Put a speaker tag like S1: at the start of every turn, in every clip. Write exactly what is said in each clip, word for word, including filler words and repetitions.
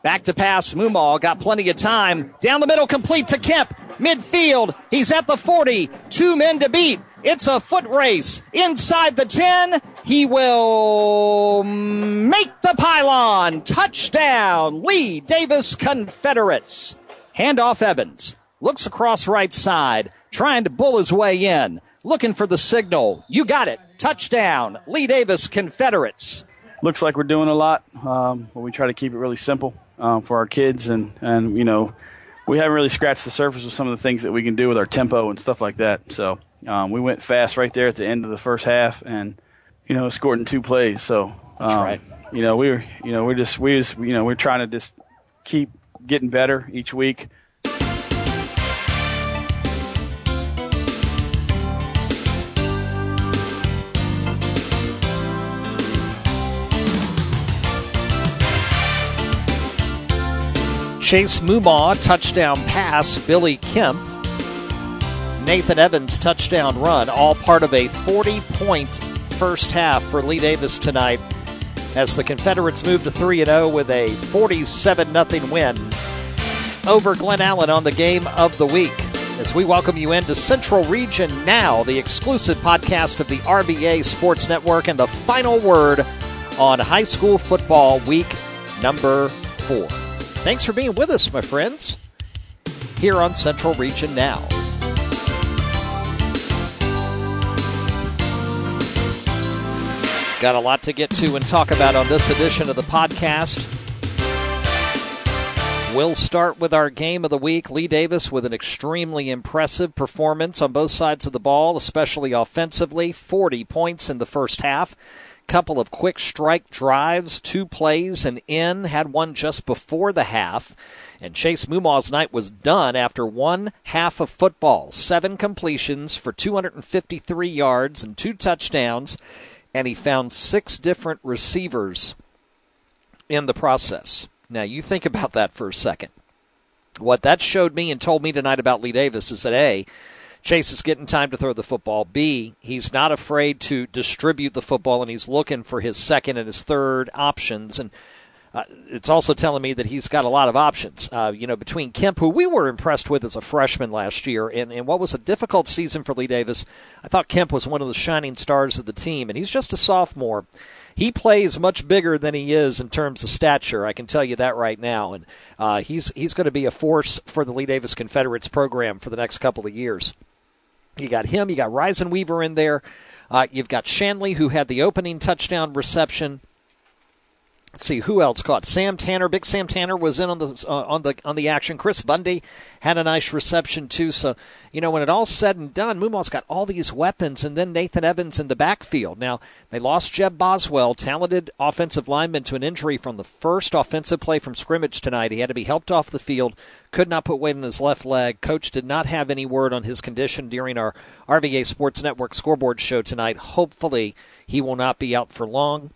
S1: Back to pass. Mumal got plenty of time. Down the middle, complete to Kemp. Midfield. He's at the forty. Two men to beat. It's a foot race. Inside the ten. He will make the pylon. Touchdown. Lee Davis Confederates. Handoff Evans. Looks across right side. Trying to bull his way in. Looking for the signal. You got it. Touchdown. Lee Davis Confederates.
S2: Looks like we're doing a lot, um, but we try to keep it really simple um, for our kids. And, and, you know, we haven't really scratched the surface with some of the things that we can do with our tempo and stuff like that. So um, we went fast right there at the end of the first half and, you know, scored in two plays. So, um,
S1: That's right.
S2: you know, we were, you know, we're just, we just, you know, we're trying to just keep getting better each week.
S1: Chase Mumaw, touchdown pass. Billy Kemp. Nathan Evans, touchdown run. All part of a forty-point first half for Lee Davis tonight as the Confederates move to three and oh with a forty-seven nothing win over Glen Allen on the game of the week. As we welcome you into Central Region Now, the exclusive podcast of the R V A Sports Network and the final word on high school football week number four. Thanks for being with us, my friends, here on Central Region Now. Got a lot to get to and talk about on this edition of the podcast. We'll start with our game of the week. Lee Davis with an extremely impressive performance on both sides of the ball, especially offensively. forty points in the first half. Couple of quick strike drives, two plays and in, had one just before the half. And Chase Mumaw's night was done after one half of football. Seven completions for two hundred fifty-three yards and two touchdowns. And he found six different receivers in the process. Now, you think about that for a second. What that showed me and told me tonight about Lee Davis is that, A, Chase is getting time to throw the football. B, he's not afraid to distribute the football, and he's looking for his second and his third options. And uh, it's also telling me that he's got a lot of options. Uh, you know, between Kemp, who we were impressed with as a freshman last year, and, and what was a difficult season for Lee Davis, I thought Kemp was one of the shining stars of the team, and he's just a sophomore. He plays much bigger than he is in terms of stature. I can tell you that right now. And uh, he's he's going to be a force for the Lee Davis Confederates program for the next couple of years. You got him. You got Ryzen Weaver in there. Uh, you've got Shanley, who had the opening touchdown reception. Let's see who else caught. Sam Tanner, Big Sam Tanner was in on the uh, on the on the action. Chris Bundy had a nice reception too. So you know when it all's said and done, Mumaw's got all these weapons, and then Nathan Evans in the backfield. Now they lost Jeb Boswell, talented offensive lineman, to an injury from the first offensive play from scrimmage tonight. He had to be helped off the field. Could not put weight on his left leg. Coach did not have any word on his condition during our R V A Sports Network scoreboard show tonight. Hopefully he will not be out for long.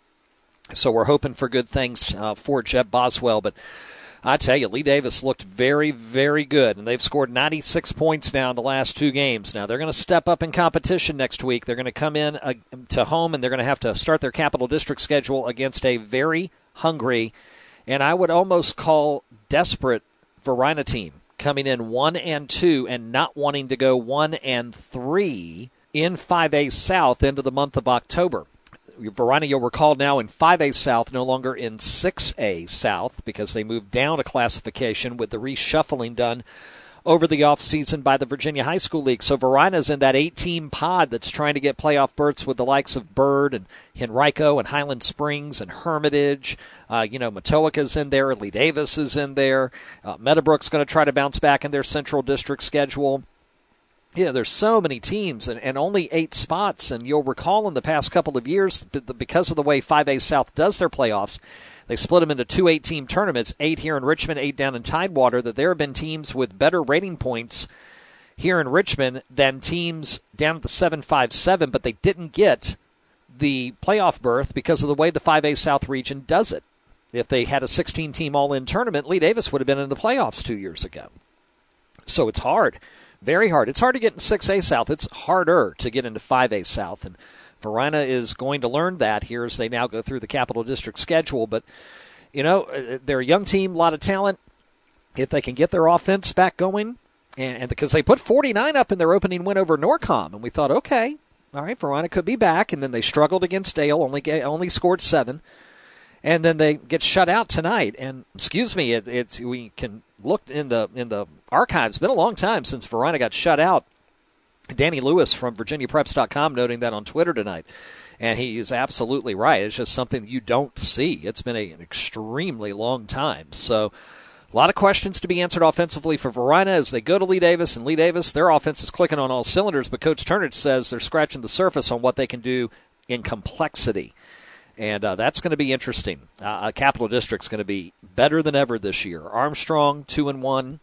S1: So we're hoping for good things uh, for Jeb Boswell. But I tell you, Lee Davis looked very, very good. And they've scored ninety-six points now in the last two games. Now, they're going to step up in competition next week. They're going to come in uh, to home, and they're going to have to start their Capital District schedule against a very hungry, and I would almost call desperate, Varina team, coming in one and two and not wanting to go one and three in five A South into the month of October. Varina, you'll recall, now in five A South, no longer in six A South, because they moved down a classification with the reshuffling done over the offseason by the Virginia High School League. So Varina's in that eight-team pod that's trying to get playoff berths with the likes of Byrd and Henrico and Highland Springs and Hermitage. Uh, you know, Matoaka's in there. Lee Davis is in there. Uh, Meadowbrook's going to try to bounce back in their Central District schedule. Yeah, there's so many teams and, and only eight spots. And you'll recall in the past couple of years, because of the way five A South does their playoffs, they split them into two eight-team tournaments, eight here in Richmond, eight down in Tidewater, that there have been teams with better rating points here in Richmond than teams down at the seven five seven, but they didn't get the playoff berth because of the way the five A South region does it. If they had a sixteen-team all-in tournament, Lee Davis would have been in the playoffs two years ago. So it's hard. Very hard. It's hard to get in six A South. It's harder to get into five A South. And Varina is going to learn that here as they now go through the Capital District schedule. But you know, they're a young team, a lot of talent. If they can get their offense back going, and, and because they put forty-nine up in their opening win over Norcom, and we thought, okay, all right, Verona could be back, and then they struggled against Dale, only only scored seven, and then they get shut out tonight. And excuse me, it, it's we can look in the in the archives. It's been a long time since Verona got shut out. Danny Lewis from Virginia Preps dot com noting that on Twitter tonight. And he is absolutely right. It's just something you don't see. It's been a, an extremely long time. So a lot of questions to be answered offensively for Verona as they go to Lee Davis. And Lee Davis, their offense is clicking on all cylinders, but Coach Turnage says they're scratching the surface on what they can do in complexity. And uh, that's going to be interesting. Uh, Capital District's going to be better than ever this year. Armstrong, two and one.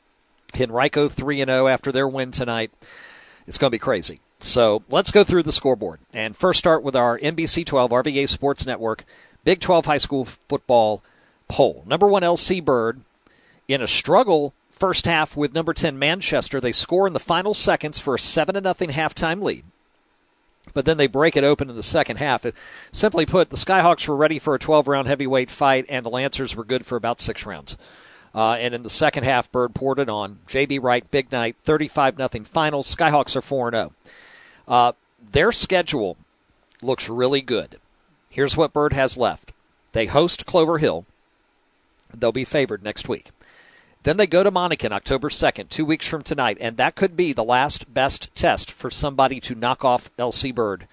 S1: Henrico, three and oh after their win tonight. It's going to be crazy. So let's go through the scoreboard. And first start with our N B C twelve, R V A Sports Network, Big twelve high school football poll. Number one, L C Bird. In a struggle first half with number ten, Manchester, they score in the final seconds for a seven to nothing halftime lead. But then they break it open in the second half. It, simply put, the Skyhawks were ready for a twelve-round heavyweight fight, and the Lancers were good for about six rounds. Uh, and in the second half, Bird poured it on. J B. Wright, big night, thirty-five nothing final. Skyhawks are four and oh. Uh, their schedule looks really good. Here's what Bird has left. They host Clover Hill. They'll be favored next week. Then they go to Monacan October second, two weeks from tonight, and that could be the last best test for somebody to knock off L C Bird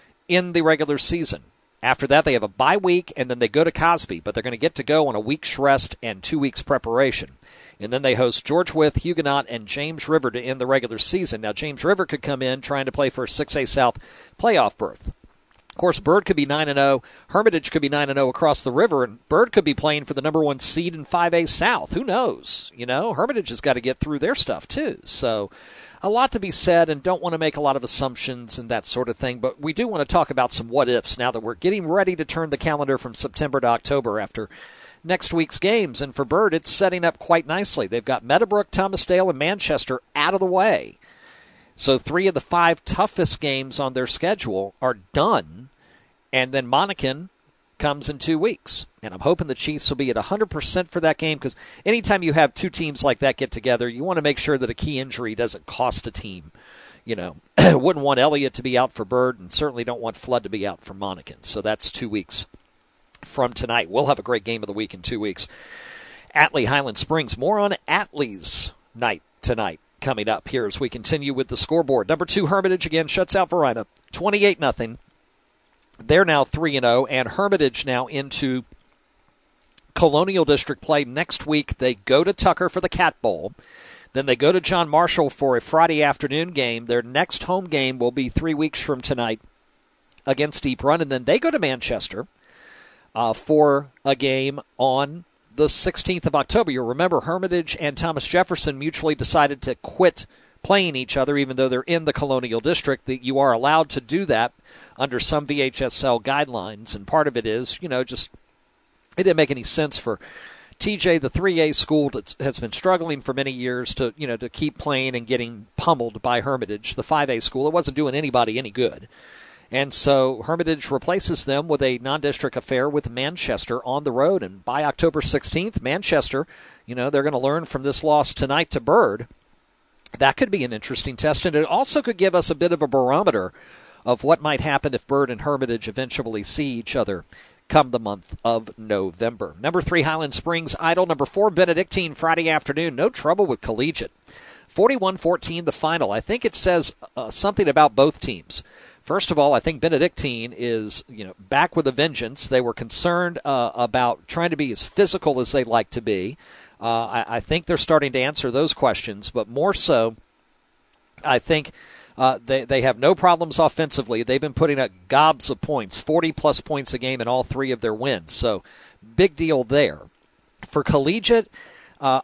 S1: in the regular season. After that, they have a bye week, and then they go to Cosby, but they're going to get to go on a week's rest and two weeks preparation. And then they host George Wythe, Huguenot, and James River to end the regular season. Now, James River could come in trying to play for a six A South playoff berth. Of course, Bird could be nine and oh. Hermitage could be nine and oh across the river, and Bird could be playing for the number one seed in five A South. Who knows? You know, Hermitage has got to get through their stuff, too. So a lot to be said, and don't want to make a lot of assumptions and that sort of thing. But we do want to talk about some what-ifs now that we're getting ready to turn the calendar from September to October after next week's games. And for Bird, it's setting up quite nicely. They've got Meadowbrook, Thomasdale, and Manchester out of the way. So three of the five toughest games on their schedule are done, and then Monacan comes in two weeks. And I'm hoping the Chiefs will be at one hundred percent for that game, because anytime you have two teams like that get together, you want to make sure that a key injury doesn't cost a team. You know, wouldn't want Elliott to be out for Bird, and certainly don't want Flood to be out for Monacan. So that's two weeks from tonight. We'll have a great game of the week in two weeks. Atlee Highland Springs. More on Atlee's night tonight coming up here as we continue with the scoreboard. Number two, Hermitage again shuts out Verona, twenty-eight nothing. They're now three and oh, and Hermitage now into Colonial District play. Next week, they go to Tucker for the Cat Bowl. Then they go to John Marshall for a Friday afternoon game. Their next home game will be three weeks from tonight against Deep Run. And then they go to Manchester uh, for a game on the sixteenth of October. You'll remember Hermitage and Thomas Jefferson mutually decided to quit playing each other, even though they're in the Colonial District. That you are allowed to do that under some V H S L guidelines, and part of it is, you know, just it didn't make any sense for T J, the three A school that has been struggling for many years, to, you know, to keep playing and getting pummeled by Hermitage, the five A school. It wasn't doing anybody any good. And so Hermitage replaces them with a non-district affair with Manchester on the road. And by October sixteenth, Manchester, you know, they're going to learn from this loss tonight to Bird. That could be an interesting test, and it also could give us a bit of a barometer of what might happen if Bird and Hermitage eventually see each other come the month of November. Number three, Highland Springs Idle. Number four, Benedictine, Friday afternoon. No trouble with Collegiate. forty-one fourteen the final. I think it says uh, something about both teams. First of all, I think Benedictine is, you know, back with a vengeance. They were concerned uh, about trying to be as physical as they like to be. Uh, I, I think they're starting to answer those questions, but more so, I think uh, they, they have no problems offensively. They've been putting up gobs of points, forty-plus points a game in all three of their wins. So, big deal there. For Collegiate, uh,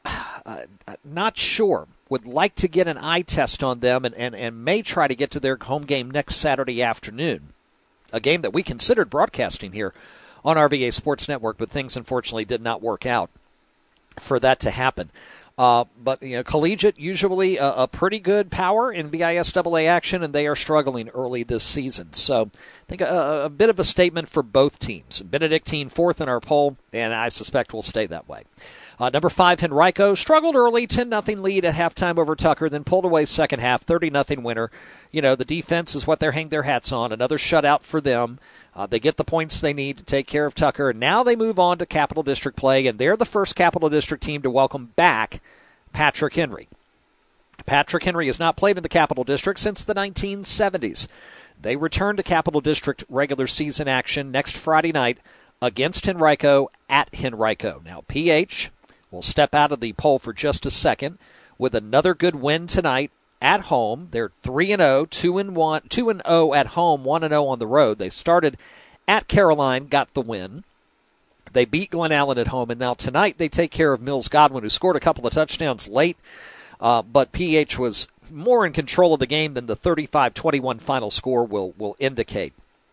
S1: not sure. Would like to get an eye test on them and, and, and may try to get to their home game next Saturday afternoon, a game that we considered broadcasting here on R V A Sports Network, but things unfortunately did not work out for that to happen. Uh, but, you know, collegiate, usually a, a pretty good power in V I S double A action, and they are struggling early this season. So I think a, a bit of a statement for both teams. Benedictine fourth in our poll, and I suspect will stay that way. Uh, number five, Henrico, struggled early, ten nothing lead at halftime over Tucker, then pulled away second half, thirty nothing winner. You know, the defense is what they're hanging their hats on. Another shutout for them. Uh, they get the points they need to take care of Tucker. Now they move on to Capital District play, and they're the first Capital District team to welcome back Patrick Henry. Patrick Henry has not played in the Capital District since the nineteen seventies. They return to Capital District regular season action next Friday night against Henrico at Henrico. Now, P H will step out of the poll for just a second with another good win tonight at home. They're three and oh, two and one, two and oh at home, one and oh on the road. They started at Caroline, got the win. They beat Glen Allen at home, and now tonight they take care of Mills Godwin, who scored a couple of touchdowns late, uh, but P H was more in control of the game than the thirty-five twenty-one final score will, will indicate.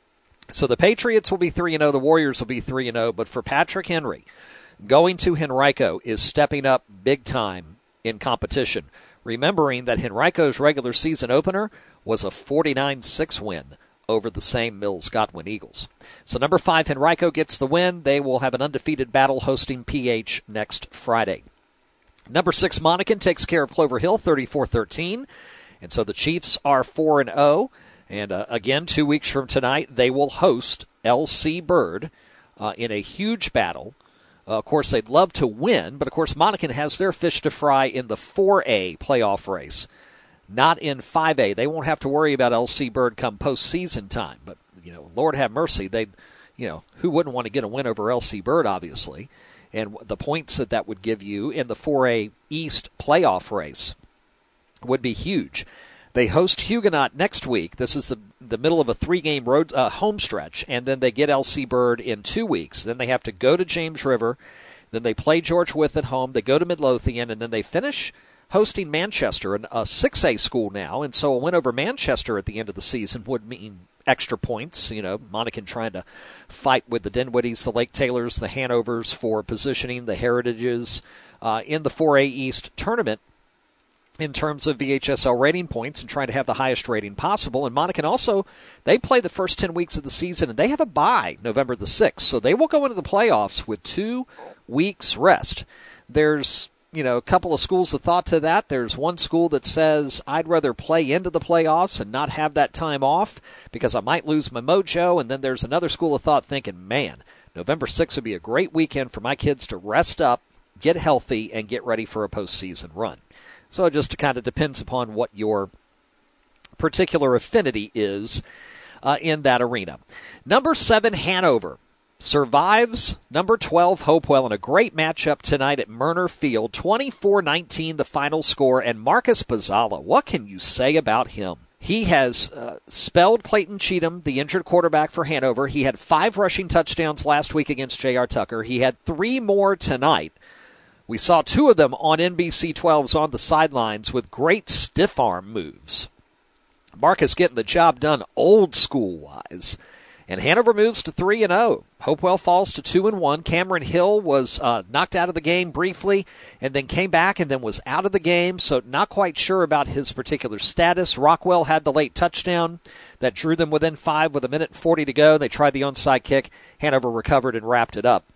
S1: So the Patriots will be three and oh, the Warriors will be three and oh, but for Patrick Henry, going to Henrico is stepping up big time in competition, remembering that Henrico's regular season opener was a forty-nine six win over the same Mills Godwin Eagles. So number five, Henrico gets the win. They will have an undefeated battle hosting P H next Friday. Number six, Monacan takes care of Clover Hill thirty-four thirteen. And so the Chiefs are four and oh. And uh, again, two weeks from tonight, they will host L C Bird uh, in a huge battle. Uh, of course, they'd love to win, but of course, Monacan has their fish to fry in the four A playoff race, not in five A. They won't have to worry about L C Bird come postseason time. But, you know, Lord have mercy, they'd, you know, who wouldn't want to get a win over L C Bird, obviously, and the points that that would give you in the four A East playoff race would be huge. They host Huguenot next week. This is the the middle of a three-game road uh, home stretch, and then they get L C Bird in two weeks. Then they have to go to James River. Then they play George Wythe at home. They go to Midlothian, and then they finish hosting Manchester, a six A school now. And so a win over Manchester at the end of the season would mean extra points. You know, Monacan trying to fight with the Dinwiddies, the Lake Taylors, the Hanovers for positioning, the Heritages uh, in the four A East tournament in terms of V H S L rating points and trying to have the highest rating possible. And Monacan also, they play the first ten weeks of the season, and they have a bye November the sixth. So they will go into the playoffs with two weeks rest. There's, you know, a couple of schools of thought to that. There's one school that says, I'd rather play into the playoffs and not have that time off because I might lose my mojo. And then there's another school of thought thinking, man, November sixth would be a great weekend for my kids to rest up, get healthy, and get ready for a postseason run. So it just kind of depends upon what your particular affinity is uh, in that arena. Number seven, Hanover survives number twelve, Hopewell, in a great matchup tonight at Murner Field. twenty-four nineteen the final score, and Marcus Bazzala, what can you say about him? He has uh, spelled Clayton Cheatham, the injured quarterback for Hanover. He had five rushing touchdowns last week against J R. Tucker. He had three more tonight. We saw two of them on N B C twelves on the sidelines with great stiff arm moves. Marcus getting the job done old school wise. And Hanover moves to three and oh. Hopewell falls to two and one. Cameron Hill was uh, knocked out of the game briefly and then came back and then was out of the game, so not quite sure about his particular status. Rockwell had the late touchdown that drew them within five with a minute and forty to go. They tried the onside kick. Hanover recovered and wrapped it up.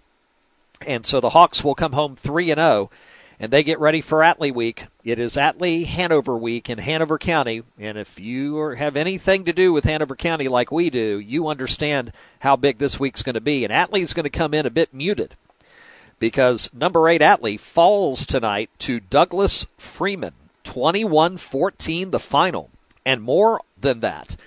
S1: And so the Hawks will come home three and oh, and they get ready for Atlee Week. It is Atlee-Hanover Week in Hanover County, and if you are, have anything to do with Hanover County like we do, you understand how big this week's going to be. And Atlee's going to come in a bit muted because number eight Atlee falls tonight to Douglas Freeman, twenty-one fourteen the final. And more than that,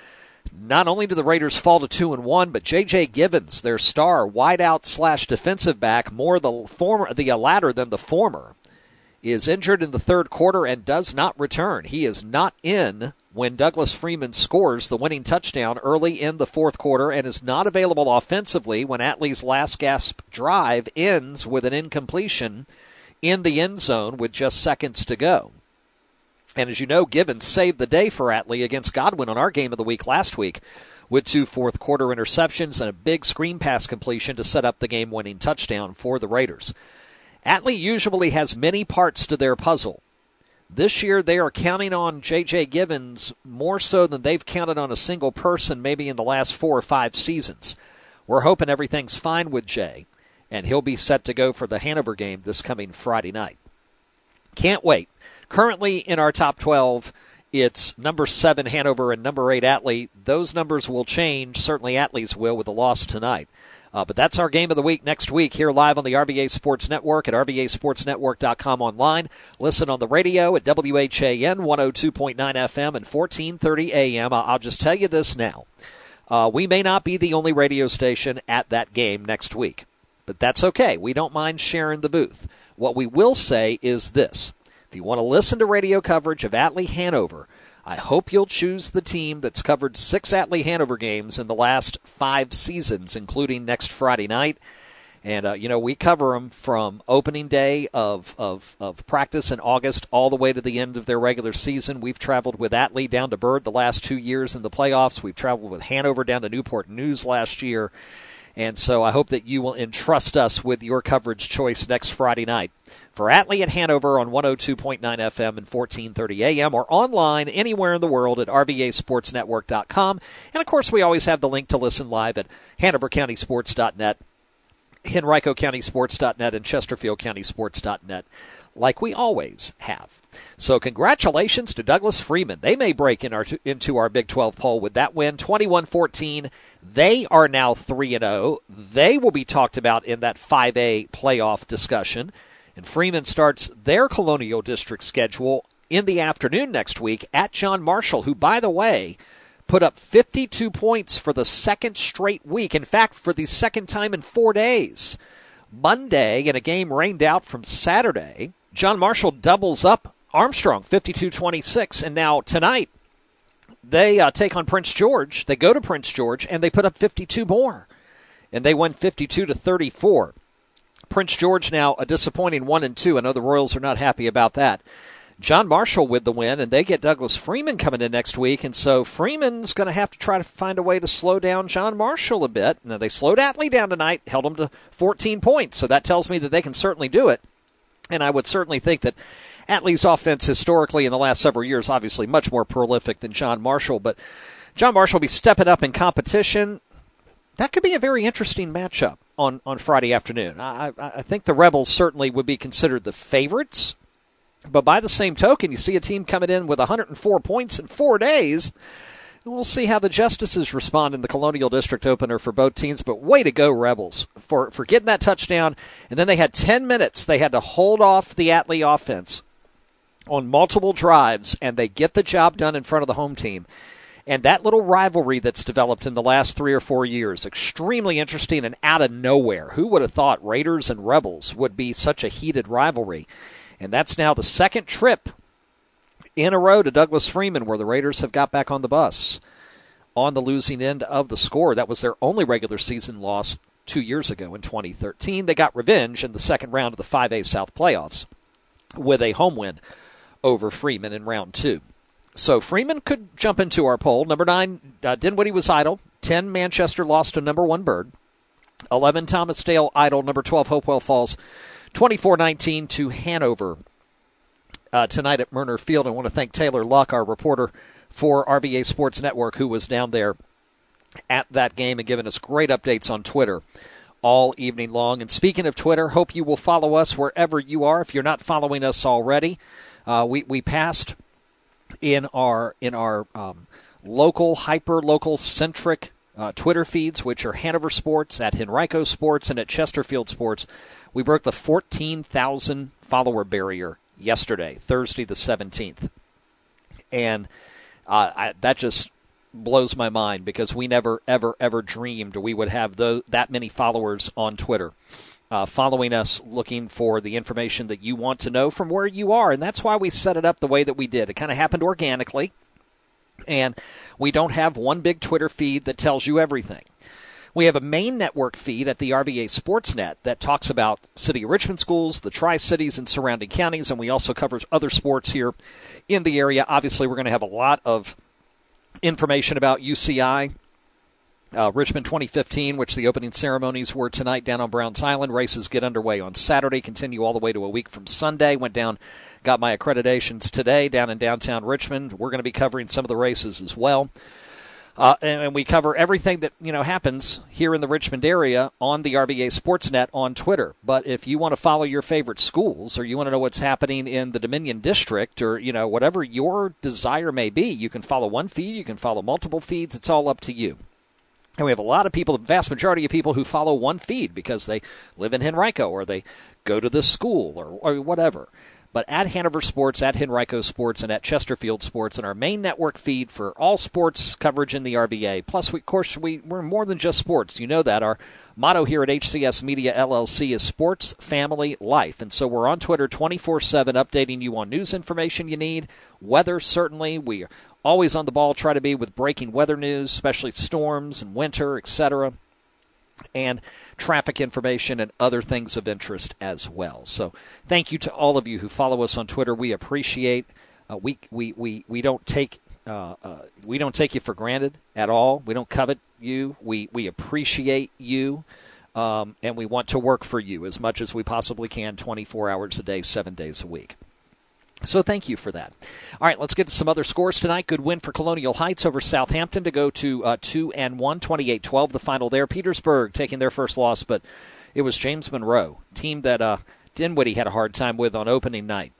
S1: not only do the Raiders fall to two and one, but J J. Givens, their star wideout slash defensive back, more the former, the latter than the former, is injured in the third quarter and does not return. He is not in when Douglas Freeman scores the winning touchdown early in the fourth quarter and is not available offensively when Atlee's last gasp drive ends with an incompletion in the end zone with just seconds to go. And as you know, Givens saved the day for Atlee against Godwin on our game of the week last week with two fourth-quarter interceptions and a big screen pass completion to set up the game-winning touchdown for the Raiders. Atlee usually has many parts to their puzzle. This year they are counting on J J. Givens more so than they've counted on a single person maybe in the last four or five seasons. We're hoping everything's fine with Jay, and he'll be set to go for the Hanover game this coming Friday night. Can't wait. Currently in our top twelve, it's number seven Hanover and number eight Atlee. Those numbers will change. Certainly Atlee's will with a loss tonight. Uh, but that's our game of the week next week here live on the R V A Sports Network at R V A Sports Network dot com online. Listen on the radio at W H A N one oh two point nine F M and fourteen thirty A M. I'll just tell you this now. Uh, we may not be the only radio station at that game next week, but that's okay. We don't mind sharing the booth. What we will say is this. If you want to listen to radio coverage of Atlee Hanover, I hope you'll choose the team that's covered six Atlee Hanover games in the last five seasons, including next Friday night. And, uh, you know, we cover them from opening day of, of, of practice in August all the way to the end of their regular season. We've traveled with Atlee down to Byrd the last two years in the playoffs. We've traveled with Hanover down to Newport News last year. And so I hope that you will entrust us with your coverage choice next Friday night. For Atlee at Hanover on one oh two point nine F M and fourteen thirty A M or online anywhere in the world at R V A Sports Network dot com. And, of course, we always have the link to listen live at Hanover County Sports dot net, Henrico County Sports dot net, and Chesterfield County Sports dot net, like we always have. So congratulations to Douglas Freeman. They may break in our, into our Big twelve poll with that win, twenty-one fourteen. They are now three and oh. They will be talked about in that five A playoff discussion. And Freeman starts their Colonial District schedule in the afternoon next week at John Marshall, who, by the way, put up fifty-two points for the second straight week. In fact, for the second time in four days. Monday, in a game rained out from Saturday, John Marshall doubles up Armstrong, fifty-two twenty-six. And now tonight, they uh, take on Prince George. They go to Prince George, and they put up fifty-two more. And they win fifty-two to thirty-four. Prince George now a disappointing one and two. I know the Royals are not happy about that. John Marshall with the win, and they get Douglas Freeman coming in next week, and so Freeman's going to have to try to find a way to slow down John Marshall a bit. Now, they slowed Atlee down tonight, held him to fourteen points, so that tells me that they can certainly do it, and I would certainly think that Atlee's offense historically in the last several years, obviously much more prolific than John Marshall, but John Marshall will be stepping up in competition. That could be a very interesting matchup on, on Friday afternoon. I, I think the Rebels certainly would be considered the favorites. But by the same token, you see a team coming in with one hundred four points in four days. And we'll see how the Justices respond in the Colonial District opener for both teams. But way to go, Rebels, for, for getting that touchdown. And then they had ten minutes. They had to hold off the Atlee offense on multiple drives, and they get the job done in front of the home team. And that little rivalry that's developed in the last three or four years, extremely interesting and out of nowhere. Who would have thought Raiders and Rebels would be such a heated rivalry? And that's now the second trip in a row to Douglas Freeman where the Raiders have got back on the bus on the losing end of the score. That was their only regular season loss two years ago in twenty thirteen. They got revenge in the second round of the five A South playoffs with a home win over Freeman in round two. So Freeman could jump into our poll. Number nine, uh, Dinwiddie was idle. ten, Manchester lost to number one, Byrd. eleven, Thomas Dale idle. Number twelve, Hopewell Falls. twenty-four nineteen to Hanover uh, tonight at Murner Field. I want to thank Taylor Luck, our reporter for R V A Sports Network, who was down there at that game and giving us great updates on Twitter all evening long. And speaking of Twitter, hope you will follow us wherever you are. If you're not following us already, uh, we, we passed in our in our um, local, hyper-local centric uh, Twitter feeds, which are Hanover Sports, at Henrico Sports, and at Chesterfield Sports. We broke the fourteen thousand follower barrier yesterday, Thursday the seventeenth. And uh, I, that just blows my mind because we never, ever, ever dreamed we would have those, that many followers on Twitter. Uh, following us, looking for the information that you want to know from where you are. And that's why we set it up the way that we did. It kind of happened organically. And we don't have one big Twitter feed that tells you everything. We have a main network feed at the R V A Sportsnet that talks about City of Richmond schools, the Tri-Cities and surrounding counties, and we also cover other sports here in the area. Obviously, we're going to have a lot of information about U C I Uh, Richmond twenty fifteen, which the opening ceremonies were tonight down on Browns Island. Races get underway on Saturday, continue all the way to a week from Sunday. Went down, got my accreditations today down in downtown Richmond. We're going to be covering some of the races as well. Uh, and, and we cover everything that, you know, happens here in the Richmond area on the R V A Sportsnet on Twitter. But if you want to follow your favorite schools, or you want to know what's happening in the Dominion District, or, you know, whatever your desire may be, you can follow one feed, you can follow multiple feeds. It's all up to you. And we have a lot of people, the vast majority of people who follow one feed because they live in Henrico or they go to this school or, or whatever. But at Hanover Sports, at Henrico Sports, and at Chesterfield Sports, and our main network feed for all sports coverage in the R V A. Plus, we, of course, we, we're more than just sports. You know that. Our motto here at H C S Media L L C is Sports, Family, Life. And so we're on Twitter twenty-four seven updating you on news information you need. Weather, certainly. We are always on the ball, try to be with breaking weather news, especially storms and winter, et cetera, and traffic information and other things of interest as well. So thank you to all of you who follow us on Twitter. We appreciate. Uh, we we we we don't take uh, uh, we don't take you for granted at all. We don't covet you. We we appreciate you, um, and we want to work for you as much as we possibly can, twenty-four hours a day, seven days a week. So thank you for that. All right, let's get to some other scores tonight. Good win for Colonial Heights over Southampton to go to uh, two and one, twenty-eight twelve, the final there. Petersburg taking their first loss, but it was James Monroe, team that uh, Dinwiddie had a hard time with on opening night.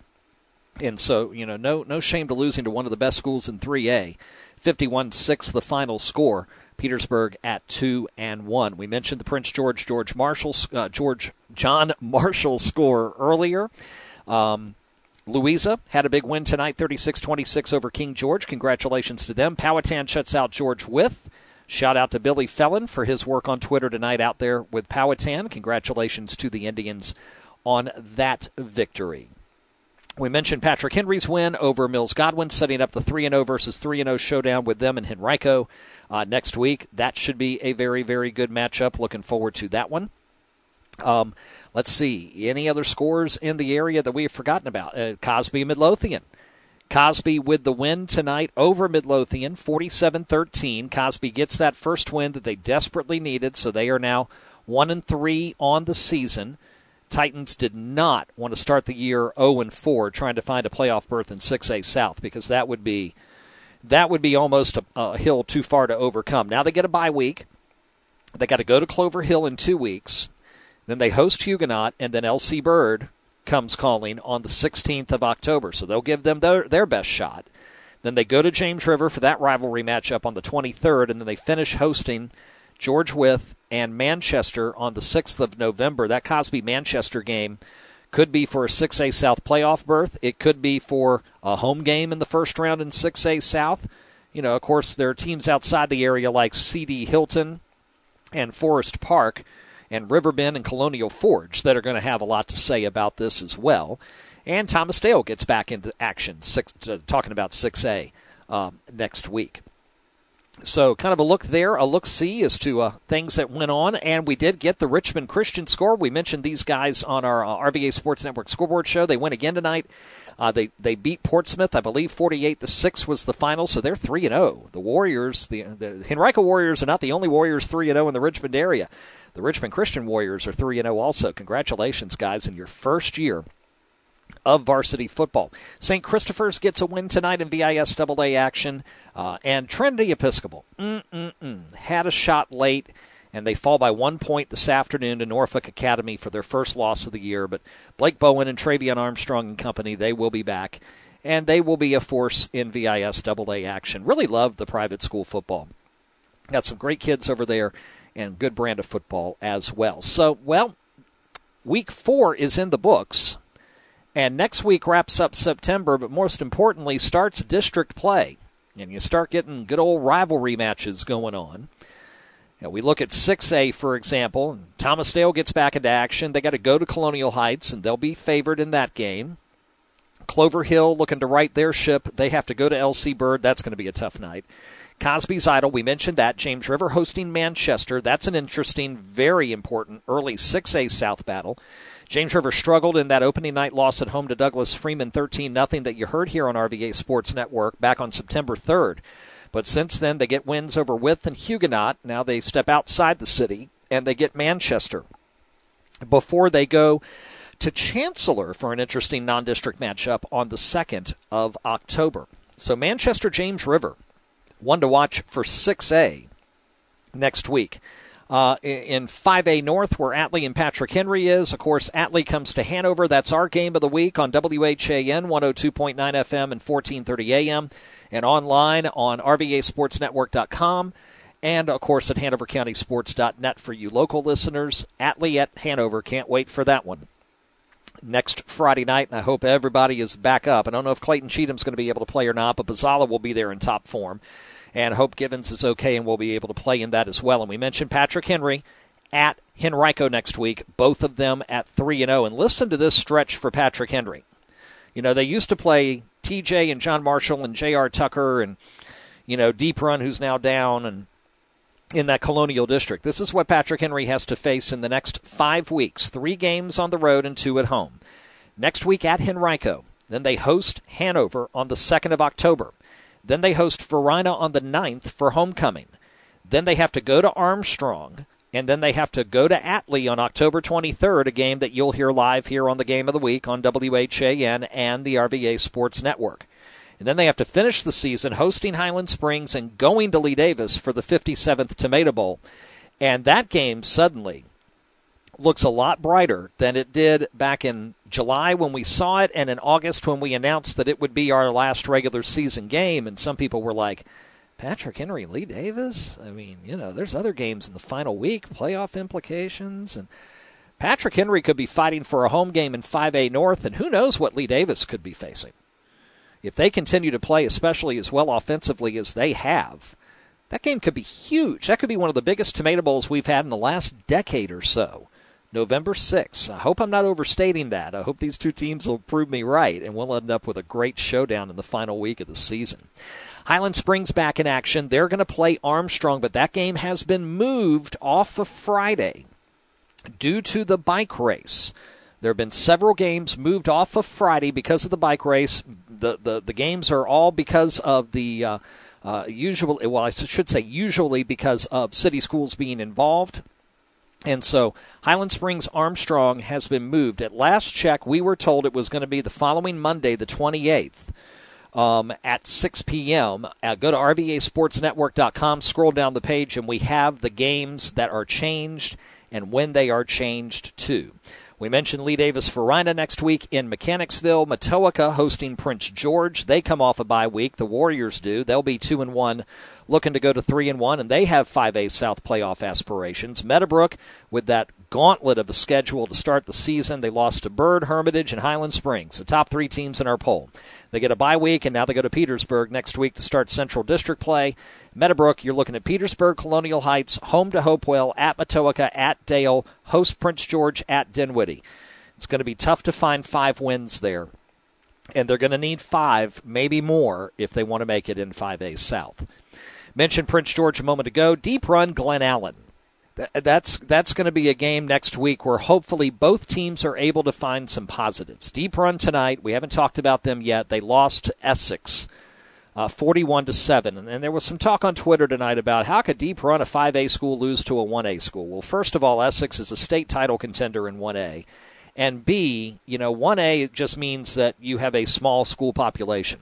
S1: And so, you know, no no shame to losing to one of the best schools in three A. fifty-one six the final score. Petersburg at two and one. We mentioned the Prince George George Marshall uh, George John Marshall score earlier. Um, Louisa had a big win tonight, thirty-six twenty-six over King George. Congratulations to them. Powhatan shuts out George Wythe. Shout out to Billy Felon for his work on Twitter tonight out there with Powhatan. Congratulations to the Indians on that victory. We mentioned Patrick Henry's win over Mills Godwin, setting up the three and oh versus three and oh showdown with them in Henrico uh, next week. That should be a very, very good matchup. Looking forward to that one. Um, let's see. Any other scores in the area that we have forgotten about? Uh, Cosby Midlothian. Cosby with the win tonight over Midlothian, forty-seven thirteen. Cosby gets that first win that they desperately needed, so they are now one and three on the season. Titans did not want to start the year oh and four trying to find a playoff berth in six A South, because that would be that would be almost a, a hill too far to overcome. Now they get a bye week. They got to go to Clover Hill in two weeks. Then they host Huguenot, and then L C Bird comes calling on the sixteenth of October. So they'll give them their, their best shot. Then they go to James River for that rivalry matchup on the twenty-third, and then they finish hosting George Wythe and Manchester on the sixth of November. That Cosby-Manchester game could be for a six A South playoff berth. It could be for a home game in the first round in six A South. You know, of course, there are teams outside the area like C D Hilton and Forest Park and Riverbend and Colonial Forge that are going to have a lot to say about this as well. And Thomas Dale gets back into action, six, uh, talking about six A um, next week. So kind of a look there, a look-see as to uh, things that went on. And we did get the Richmond Christian score. We mentioned these guys on our uh, R V A Sports Network scoreboard show. They win again tonight. Uh, they they beat Portsmouth, I believe, forty-eight to six was the final, so they're three and oh. The Warriors, the, the Henrico Warriors are not the only Warriors three and oh in the Richmond area. The Richmond Christian Warriors are three and oh also. Congratulations, guys, in your first year of varsity football. Saint Christopher's gets a win tonight in V I S double A action. Uh, and Trinity Episcopal mm-mm-mm, had a shot late, and they fall by one point this afternoon to Norfolk Academy for their first loss of the year. But Blake Bowen and Travion Armstrong and company, they will be back, and they will be a force in V I S double A action. Really love the private school football. Got some great kids over there and good brand of football as well. So, well, week four is in the books, and next week wraps up September, but most importantly starts district play, and you start getting good old rivalry matches going on. Now, we look at six A, for example, and Thomas Dale gets back into action. They got to go to Colonial Heights, and they'll be favored in that game. Clover Hill looking to right their ship. They have to go to L C Bird. That's going to be a tough night. Cosby's Idol, we mentioned that. James River hosting Manchester. That's an interesting, very important early six A South battle. James River struggled in that opening night loss at home to Douglas Freeman thirteen nothing that you heard here on R V A Sports Network back on September third. But since then, they get wins over Wythe and Huguenot. Now they step outside the city, and they get Manchester before they go to Chancellor for an interesting non-district matchup on the second of October. So Manchester James River, one to watch for six A next week. Uh, in five A North, where Atlee and Patrick Henry is, of course, Atlee comes to Hanover. That's our game of the week on W H A N one oh two point nine F M and fourteen thirty A M, and online on R V A Sports Network dot com, and, of course, at Hanover County Sports dot net for you local listeners. Atlee at Hanover. Can't wait for that one next Friday night, and I hope everybody is back up. I don't know if Clayton Cheatham's going to be able to play or not, but Bazzala will be there in top form. And Hope Givens is okay and will be able to play in that as well. And we mentioned Patrick Henry at Henrico next week, both of them at three and oh. And listen to this stretch for Patrick Henry. You know, they used to play T J and John Marshall and J R Tucker and, you know, Deep Run, who's now down, and in that Colonial District. This is what Patrick Henry has to face in the next five weeks. Three games on the road and two at home. Next week at Henrico. Then they host Hanover on the second of October. Then they host Varina on the ninth for homecoming. Then they have to go to Armstrong, and then they have to go to Atlee on October twenty-third, a game that you'll hear live here on the Game of the Week on W H A N and the R V A Sports Network. And then they have to finish the season hosting Highland Springs and going to Lee Davis for the fifty-seventh Tomato Bowl. And that game suddenly looks a lot brighter than it did back in July when we saw it, and in August when we announced that it would be our last regular season game. And some people were like, Patrick Henry, Lee Davis? I mean, you know, there's other games in the final week, playoff implications. And Patrick Henry could be fighting for a home game in five A North, and who knows what Lee Davis could be facing. If they continue to play, especially as well offensively as they have, that game could be huge. That could be one of the biggest Tomato Bowls we've had in the last decade or so. November sixth. I hope I'm not overstating that. I hope these two teams will prove me right, and we'll end up with a great showdown in the final week of the season. Highland Springs back in action. They're going to play Armstrong, but that game has been moved off of Friday due to the bike race. There have been several games moved off of Friday because of the bike race. The the, the games are all because of the uh, uh, usual. Well, I should say usually because of city schools being involved. And so Highland Springs Armstrong has been moved. At last check, we were told it was going to be the following Monday, the twenty-eighth, um, at six p.m. Uh, go to R V A Sports Network dot com, scroll down the page, and we have the games that are changed and when they are changed to. We mentioned Lee Davis Varina next week in Mechanicsville. Matoaka hosting Prince George. They come off a bye week. The Warriors do. They'll be two and one, looking to go to three and one, and they have five A South playoff aspirations. Meadowbrook, with that gauntlet of a schedule to start the season, they lost to Byrd, Hermitage, and Highland Springs, the top three teams in our poll. They get a bye week, and now they go to Petersburg next week to start Central District play. Meadowbrook, you're looking at Petersburg, Colonial Heights, home to Hopewell, at Matoaka, at Dale, host Prince George, at Dinwiddie. It's going to be tough to find five wins there, and they're going to need five, maybe more, if they want to make it in five A South. Mentioned Prince George a moment ago. Deep Run, Glen Allen. That's that's going to be a game next week where hopefully both teams are able to find some positives. Deep Run tonight, we haven't talked about them yet. They lost to Essex uh, forty-one to seven. And, and there was some talk on Twitter tonight about how could Deep Run, a five A school, lose to a one A school. Well, first of all, Essex is a state title contender in one A. And B, you know, one A just means that you have a small school population.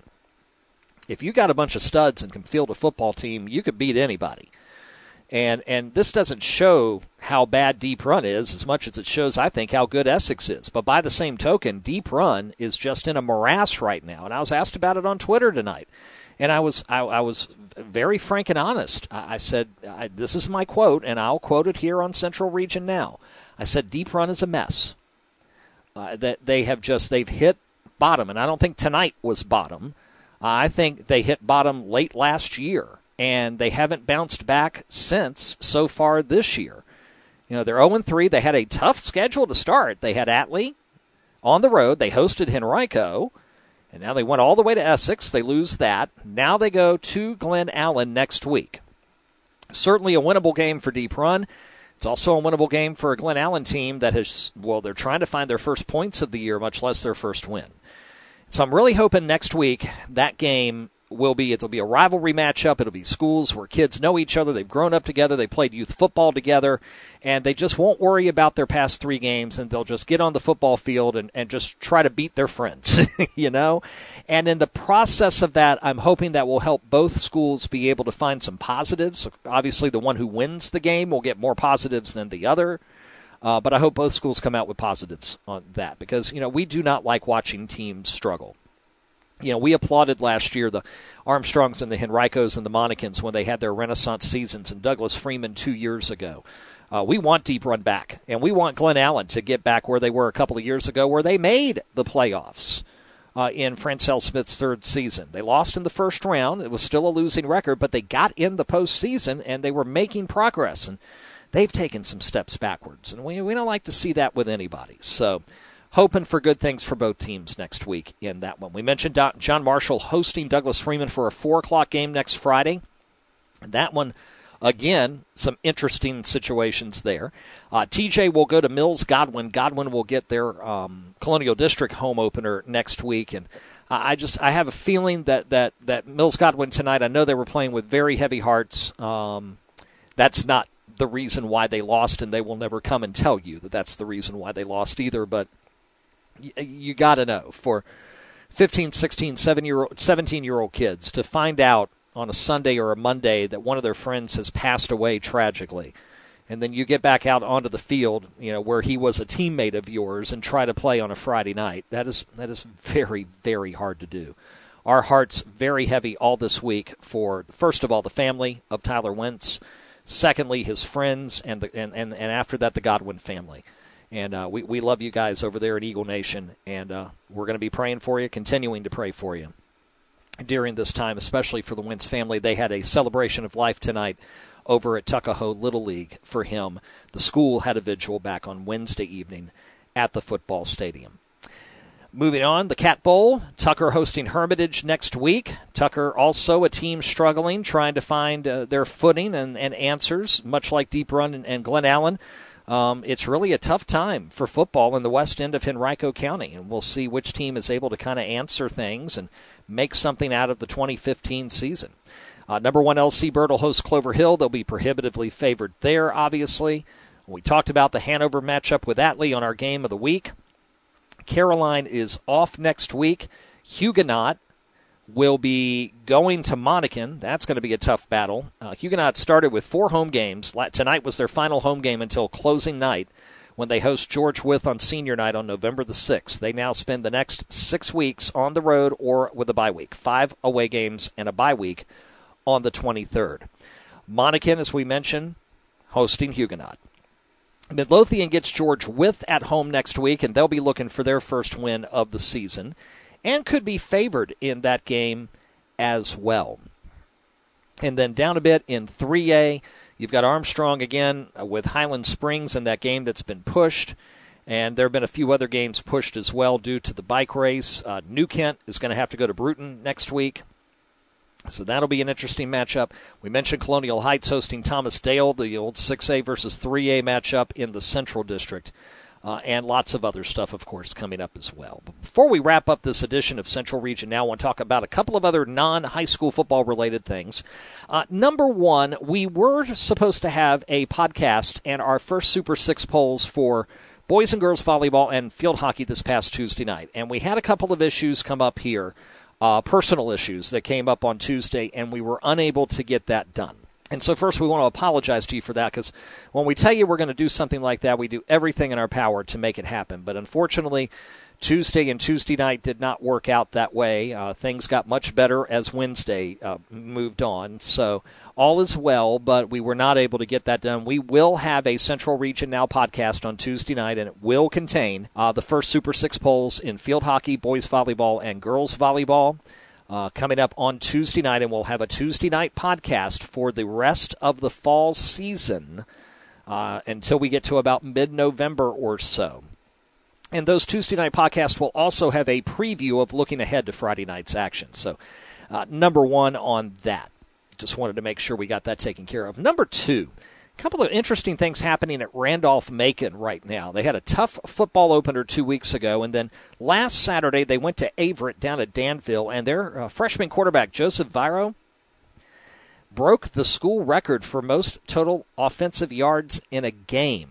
S1: If you got a bunch of studs and can field a football team, you could beat anybody. And and this doesn't show how bad Deep Run is as much as it shows, I think, how good Essex is. But by the same token, Deep Run is just in a morass right now. And I was asked about it on Twitter tonight. And I was I, I was very frank and honest. I, I said, I, this is my quote, and I'll quote it here on Central Region Now. I said, Deep Run is a mess. Uh, that they have just, they've hit bottom. And I don't think tonight was bottom. Uh, I think they hit bottom late last year. And they haven't bounced back since so far this year. You know, they're oh and three. They had a tough schedule to start. They had Atlee on the road. They hosted Henrico. And now they went all the way to Essex. They lose that. Now they go to Glen Allen next week. Certainly a winnable game for Deep Run. It's also a winnable game for a Glen Allen team that has, well, they're trying to find their first points of the year, much less their first win. So I'm really hoping next week that game will be, it'll be a rivalry matchup. It'll be schools where kids know each other. They've grown up together. They played youth football together, and they just won't worry about their past three games, and they'll just get on the football field and, and just try to beat their friends, you know? And in the process of that, I'm hoping that will help both schools be able to find some positives. Obviously, the one who wins the game will get more positives than the other. Uh, but I hope both schools come out with positives on that because, you know, we do not like watching teams struggle. You know, we applauded last year the Armstrongs and the Henricos and the Monicans when they had their Renaissance seasons and Douglas Freeman two years ago. Uh, we want Deep Run back, and we want Glen Allen to get back where they were a couple of years ago where they made the playoffs uh, in Francel Smith's third season. They lost in the first round. It was still a losing record, but they got in the postseason, and they were making progress. And they've taken some steps backwards, and we we don't like to see that with anybody. So hoping for good things for both teams next week in that one. We mentioned John Marshall hosting Douglas Freeman for a four o'clock game next Friday. And that one, again, some interesting situations there. Uh, T J will go to Mills Godwin. Godwin will get their um, Colonial District home opener next week, and I just I have a feeling that, that, that Mills Godwin tonight, I know they were playing with very heavy hearts. Um, that's not the reason why they lost, and they will never come and tell you that that's the reason why they lost either, but y- you got to know, for fifteen, sixteen, seventeen-year-old kids to find out on a Sunday or a Monday that one of their friends has passed away tragically, and then you get back out onto the field, you know, where he was a teammate of yours and try to play on a Friday night, that is that is very, very hard to do. Our hearts very heavy all this week for, first of all, the family of Tyler Wentz, secondly, his friends, and, the, and, and, and after that, the Godwin family. And uh, we, we love you guys over there at Eagle Nation, and uh, we're going to be praying for you, continuing to pray for you during this time, especially for the Wentz family. They had a celebration of life tonight over at Tuckahoe Little League for him. The school had a vigil back on Wednesday evening at the football stadium. Moving on, the Cat Bowl, Tucker hosting Hermitage next week. Tucker also a team struggling, trying to find uh, their footing and, and answers, much like Deep Run and, and Glen Allen. Um, it's really a tough time for football in the west end of Henrico County, and we'll see which team is able to kind of answer things and make something out of the twenty fifteen season. Uh, number one, L C Bird will host Clover Hill. They'll be prohibitively favored there, obviously. We talked about the Hanover matchup with Atlee on our Game of the Week. Caroline is off next week. Huguenot will be going to Monacan. That's going to be a tough battle. Uh, Huguenot started with four home games. Tonight was their final home game until closing night when they host George Wythe on senior night on November the sixth. They now spend the next six weeks on the road or with a bye week. Five away games and a bye week on the twenty-third. Monacan, as we mentioned, hosting Huguenot. Midlothian gets George Wythe at home next week, and they'll be looking for their first win of the season and could be favored in that game as well. And then down a bit in three A, you've got Armstrong again with Highland Springs in that game that's been pushed, and there have been a few other games pushed as well due to the bike race. Uh, New Kent is going to have to go to Bruton next week. So that'll be an interesting matchup. We mentioned Colonial Heights hosting Thomas Dale, the old six A versus three A matchup in the Central District, uh, and lots of other stuff, of course, coming up as well. But before we wrap up this edition of Central Region Now, I want to talk about a couple of other non-high school football-related things. Uh, number one, we were supposed to have a podcast and our first Super Six polls for boys and girls volleyball and field hockey this past Tuesday night, and we had a couple of issues come up here. Uh, personal issues that came up on Tuesday, and we were unable to get that done. And so first we want to apologize to you for that, because when we tell you we're going to do something like that, we do everything in our power to make it happen. But unfortunately, Tuesday and Tuesday night did not work out that way. Uh, things got much better as Wednesday uh, moved on. So all is well, but we were not able to get that done. We will have a Central Region Now podcast on Tuesday night, and it will contain uh, the first Super Six polls in field hockey, boys volleyball, and girls volleyball uh, coming up on Tuesday night, and we'll have a Tuesday night podcast for the rest of the fall season uh, until we get to about mid-November or so. And those Tuesday night podcasts will also have a preview of looking ahead to Friday night's action. So, uh, number one on that. Just wanted to make sure we got that taken care of. Number two, A couple of interesting things happening at Randolph-Macon right now. They had a tough football opener two weeks ago, and then last Saturday they went to Averett down at Danville, and their uh, freshman quarterback, Joseph Viro, broke the school record for most total offensive yards in a game,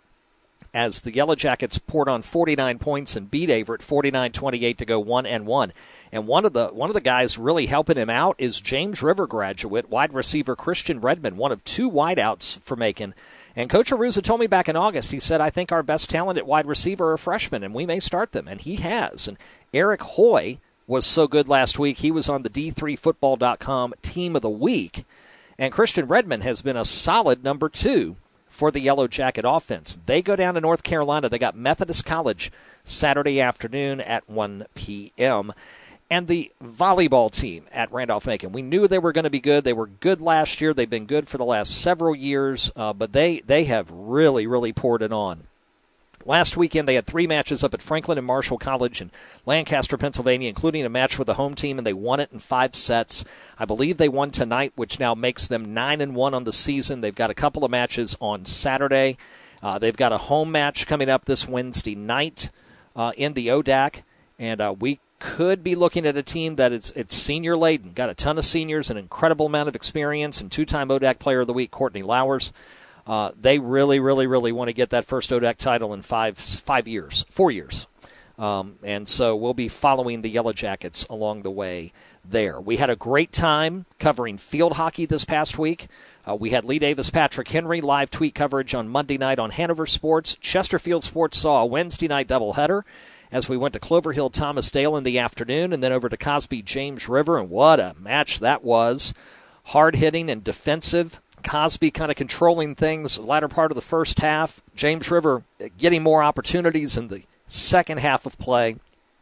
S1: as the Yellow Jackets poured on forty-nine points and beat Averett forty-nine twenty-eight to go one and one. And one of the one of the guys really helping him out is James River graduate wide receiver Christian Redmond, one of two wideouts for Macon. And Coach Aruza told me back in August, he said, I think our best talent at wide receiver are freshmen, and we may start them. And he has. And Eric Hoy was so good last week. He was on the D three football dot com Team of the Week. And Christian Redmond has been a solid number two for the Yellow Jacket offense. They go down to North Carolina. They got Methodist College Saturday afternoon at one p.m. And the volleyball team at Randolph-Macon, we knew they were going to be good. They were good last year. They've been good for the last several years, uh, but they, they have really, really poured it on. Last weekend, they had three matches up at Franklin and Marshall College in Lancaster, Pennsylvania, including a match with the home team, and they won it in five sets. I believe they won tonight, which now makes them nine and one on the season. They've got a couple of matches on Saturday. Uh, they've got a home match coming up this Wednesday night uh, in the O D A C, and uh, we could be looking at a team that is it's senior laden, got a ton of seniors, an incredible amount of experience, and two-time O D A C Player of the Week, Courtney Lowers. Uh, they really, really, really want to get that first O D A C title in five five years, four years. Um, and so we'll be following the Yellow Jackets along the way there. We had a great time covering field hockey this past week. Uh, we had Lee Davis, Patrick Henry, live tweet coverage on Monday night on Hanover Sports. Chesterfield Sports saw a Wednesday night doubleheader as we went to Clover Hill, Thomas Dale in the afternoon, and then over to Cosby, James River, and what a match that was. Hard-hitting and defensive. Cosby kind of controlling things the latter part of the first half. James River getting more opportunities in the second half of play,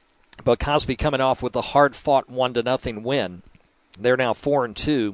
S1: but Cosby coming off with a hard-fought one to nothing win. They're now four and two.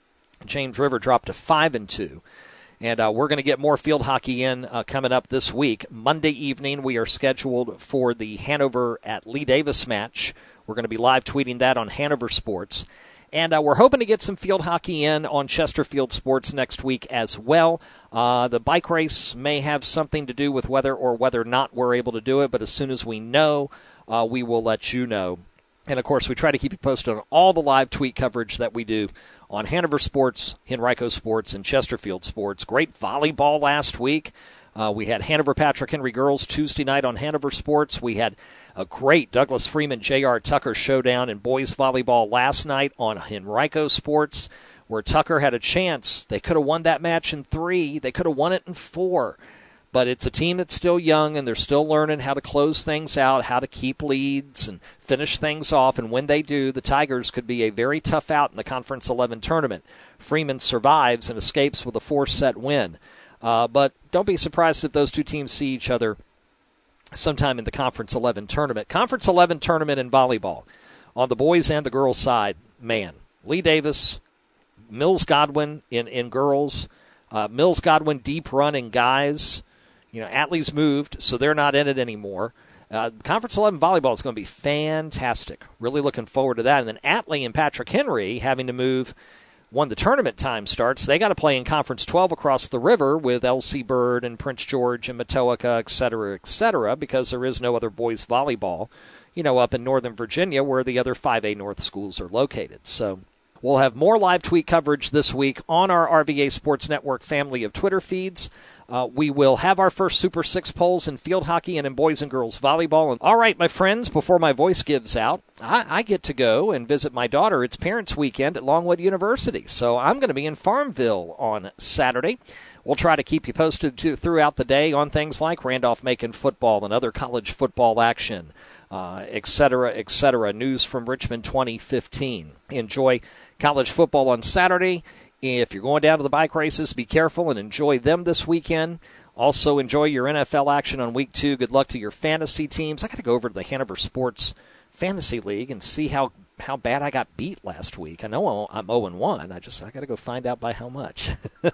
S1: James River dropped to five and two. And uh, we're going to get more field hockey in uh, coming up this week. Monday evening, we are scheduled for the Hanover at Lee Davis match. We're going to be live tweeting that on Hanover Sports. And uh, we're hoping to get some field hockey in on Chesterfield Sports next week as well. Uh, the bike race may have something to do with whether or whether or not we're able to do it, but as soon as we know, uh, we will let you know. And, of course, we try to keep you posted on all the live tweet coverage that we do on Hanover Sports, Henrico Sports, and Chesterfield Sports. Great volleyball last week. Uh, we had Hanover Patrick Henry girls Tuesday night on Hanover Sports. We had a great Douglas Freeman J R. Tucker showdown in boys volleyball last night on Henrico Sports, where Tucker had a chance. They could have won that match in three. They could have won it in four. But it's a team that's still young, and they're still learning how to close things out, how to keep leads and finish things off. And when they do, the Tigers could be a very tough out in the Conference eleven tournament. Freeman survives and escapes with a four-set win. Uh, but don't be surprised if those two teams see each other sometime in the Conference eleven tournament. Conference eleven tournament in volleyball, on the boys and the girls side, man, Lee Davis, Mills Godwin in, in girls, uh, Mills Godwin deep run in guys. You know, Atlee's moved, so they're not in it anymore. Uh, Conference eleven volleyball is going to be fantastic. Really looking forward to that. And then Atlee and Patrick Henry having to move when the tournament time starts. They got to play in Conference twelve across the river with L C Bird and Prince George and Matoaka, et cetera, et cetera, because there is no other boys volleyball, you know, up in Northern Virginia where the other five A North schools are located. So we'll have more live tweet coverage this week on our R V A Sports Network family of Twitter feeds. Uh, we will have our first Super Six polls in field hockey and in boys and girls volleyball. And all right, my friends, before my voice gives out, I, I get to go and visit my daughter. It's Parents Weekend at Longwood University, so I'm going to be in Farmville on Saturday. We'll try to keep you posted to, throughout the day on things like Randolph-Macon football and other college football action, uh, et cetera, et cetera. News from Richmond twenty fifteen. Enjoy college football on Saturday. If you're going down to the bike races, be careful and enjoy them this weekend. Also, enjoy your N F L action on week two. Good luck to your fantasy teams. I got to go over to the Hanover Sports Fantasy League and see how, how bad I got beat last week. I know I'm oh and one. I just I got to go find out by how much.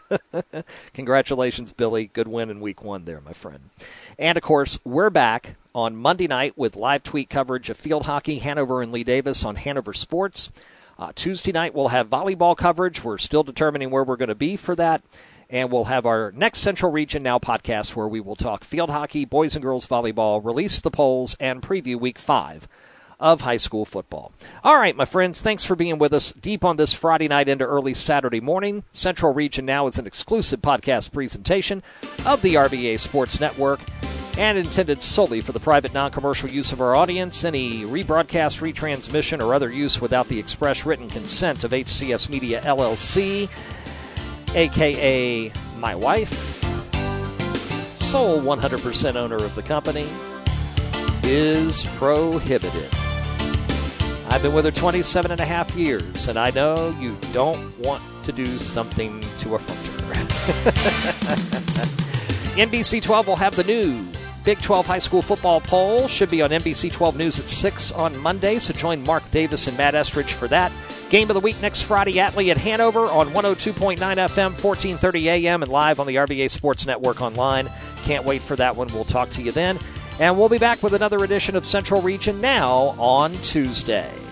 S1: Congratulations, Billy. Good win in week one there, my friend. And, of course, we're back on Monday night with live tweet coverage of field hockey, Hanover and Lee Davis on Hanover Sports. Uh, Tuesday night, we'll have volleyball coverage. We're still determining where we're going to be for that. And we'll have our next Central Region Now podcast where we will talk field hockey, boys and girls volleyball, release the polls, and preview week five of high school football. All right, my friends, thanks for being with us deep on this Friday night into early Saturday morning. Central Region Now is an exclusive podcast presentation of the R V A Sports Network and intended solely for the private non-commercial use of our audience. Any rebroadcast, retransmission, or other use without the express written consent of H C S Media, L L C, a k a my wife, sole one hundred percent owner of the company, is prohibited. I've been with her twenty-seven and a half years, and I know you don't want to do something to affront her. N B C twelve will have the new Big twelve high school football poll. Should be on N B C twelve News at six on Monday, so join Mark Davis and Matt Estridge for that. Game of the week next Friday, Atlee at Hanover on one oh two point nine F M, fourteen thirty A M, and live on the R V A Sports Network online. Can't wait for that one. We'll talk to you then. And we'll be back with another edition of Central Region Now on Tuesday.